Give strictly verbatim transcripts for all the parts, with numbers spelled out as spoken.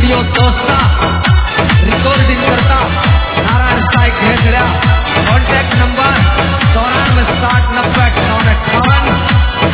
Studio दोस्ता recording करता नारायण साई घेसड्या कॉन्टॅक्ट नंबर चौरानवे साठ नब्बे अट्ठावन अट्ठावन।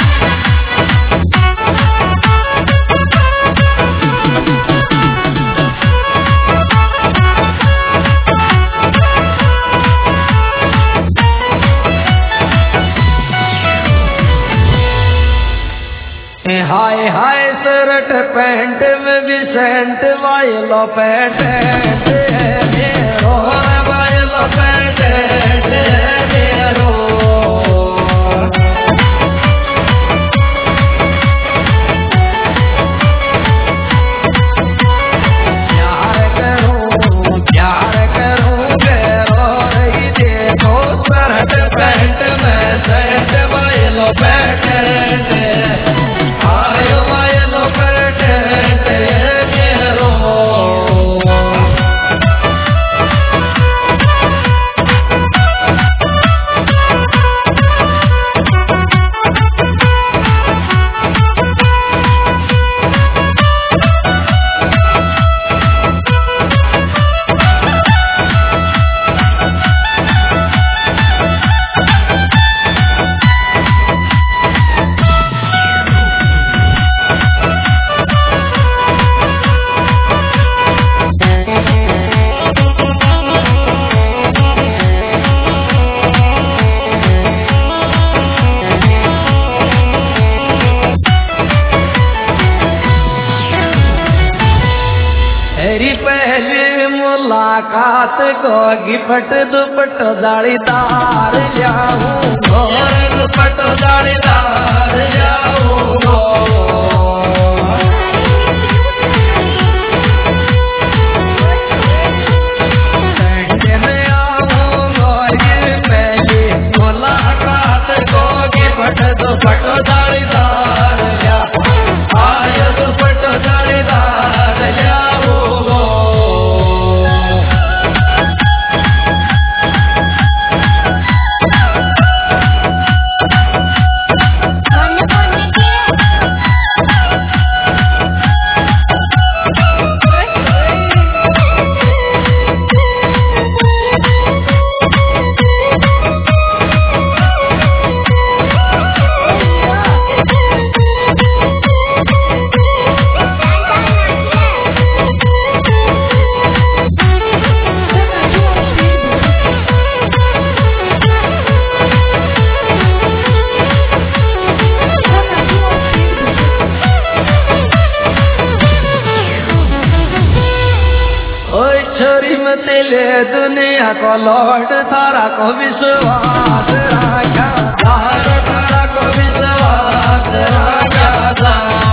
हाय हाय शर्ट पैंट में भी सेंट वायलो पैंट मेरो वायलो पैंट मेरो प्यार करूं प्यार करूं मेरो रही देखो शर्ट पैंट में सेंट वायलो पैंट मुलाकात को गिफ्ट दुपट जालीदार जाऊं दुपट जालीदार जाऊं में आऊंगा ये पहली मुलाकात को गिफ्ट दुपट जालीदार जाऊं आय दुपट जालीदार जाऊं। तेरे दुनिया को लौट तारा को विश्वास राजा तारा तारा को विश्वास राजा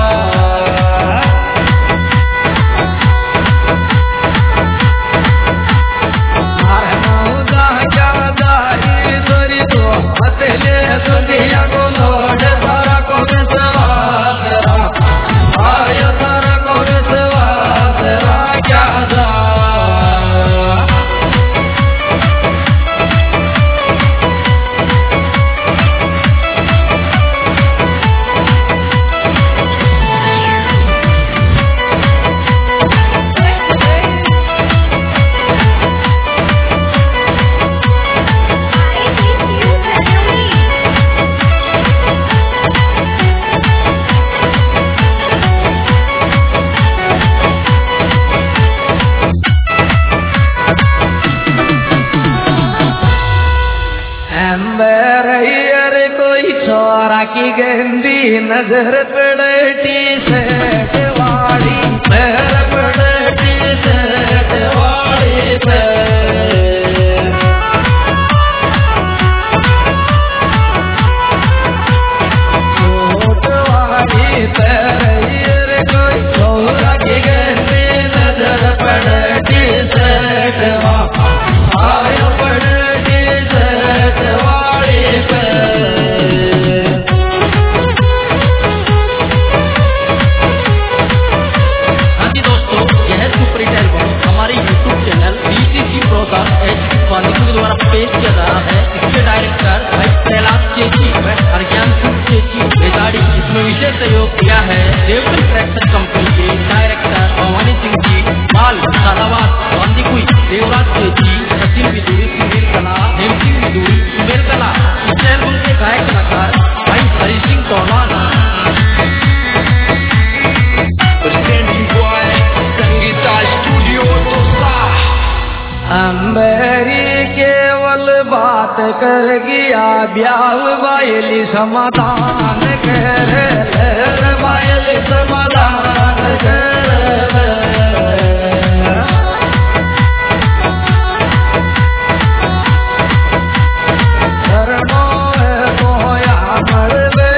मारना क्या दाही तोरी तो तेरे दुनिया को लौट तारा को विश्वास राजा तारा को विश्वास राजा। कोई छोरा की गंदी नजर पड़े टी शर्ट वाली पैर पड़े टी शर्ट वाली छोट वाली पैर कोई छोरा की गंदी नजर पड़े टी शर्ट वाली पड़े टी शर्ट वाली पैर ब्याह वायली समाधान करे वायली समाधान करे धर्मो कोया मर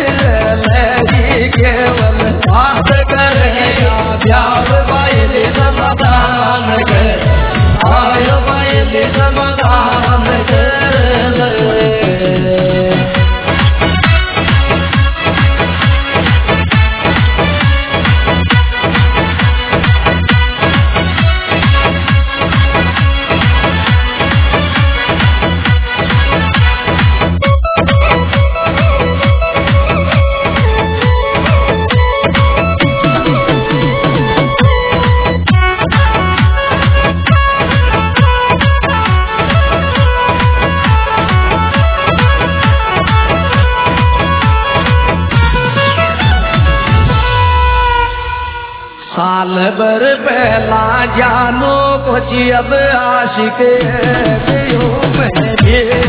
केवल बात करे ब्याह वायली समाधान करे आय वायली समाधान करे साल भर पहला जानो कुछ अब आशिक में